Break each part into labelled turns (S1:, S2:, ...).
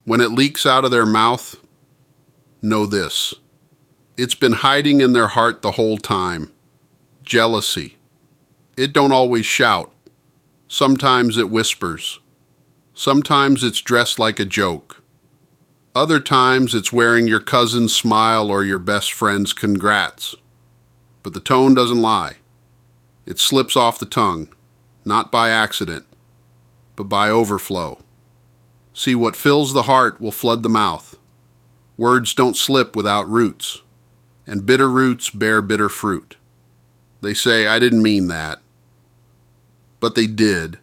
S1: When it leaks out of their mouth, know this. It's been hiding in their heart the whole time. Jealousy. It don't always shout. Sometimes it whispers. Sometimes it's dressed like a joke. Other times it's wearing your cousin's smile or your best friend's congrats. But the tone doesn't lie. It slips off the tongue, not by accident, but by overflow. See, what fills the heart will flood the mouth. Words don't slip without roots, and bitter roots bear bitter fruit. They say, I didn't mean that. But they did.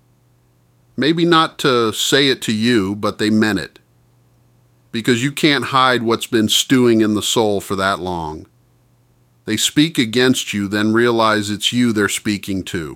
S1: Maybe not to say it to you, but they meant it. Because you can't hide what's been stewing in the soul for that long. They speak against you, then realize it's you they're speaking to.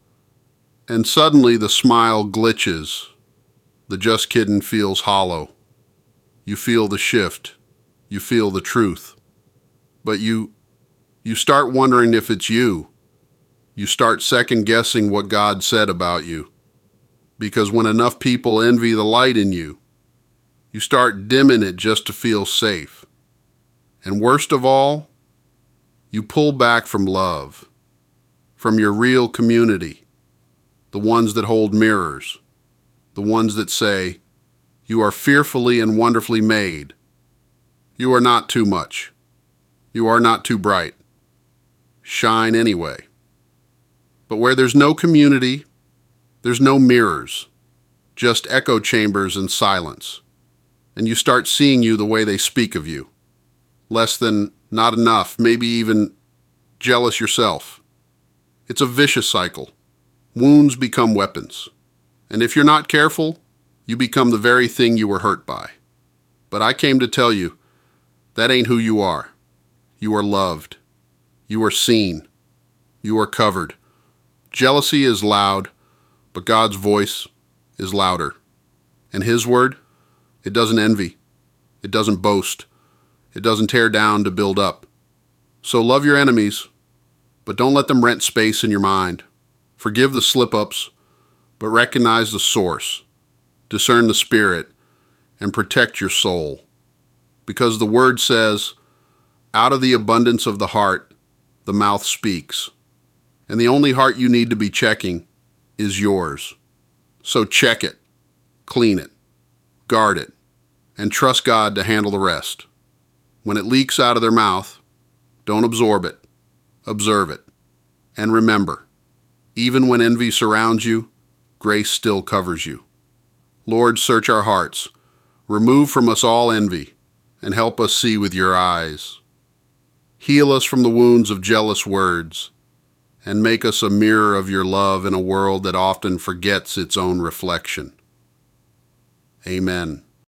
S1: And suddenly the smile glitches. The just kidding feels hollow. You feel the shift. You feel the truth. But you start wondering if it's you. You start second-guessing what God said about you. Because when enough people envy the light in you, you start dimming it just to feel safe. And worst of all, you pull back from love, from your real community, the ones that hold mirrors, the ones that say, you are fearfully and wonderfully made. You are not too much. You are not too bright. Shine anyway. But where there's no community, there's no mirrors, just echo chambers and silence. And you start seeing you the way they speak of you. Less than, not enough, maybe even jealous yourself. It's a vicious cycle. Wounds become weapons. And if you're not careful, you become the very thing you were hurt by. But I came to tell you, that ain't who you are. You are loved. You are seen. You are covered. Jealousy is loud, but God's voice is louder. And His word, it doesn't envy. It doesn't boast. It doesn't tear down to build up. So love your enemies, but don't let them rent space in your mind. Forgive the slip-ups, but recognize the source. Discern the spirit, and protect your soul. Because the word says, out of the abundance of the heart, the mouth speaks. And the only heart you need to be checking is yours. So check it, clean it, guard it, and trust God to handle the rest. When it leaks out of their mouth, don't absorb it, observe it. And remember, even when envy surrounds you, grace still covers you. Lord, search our hearts. Remove from us all envy, and help us see with your eyes. Heal us from the wounds of jealous words, and make us a mirror of your love in a world that often forgets its own reflection. Amen.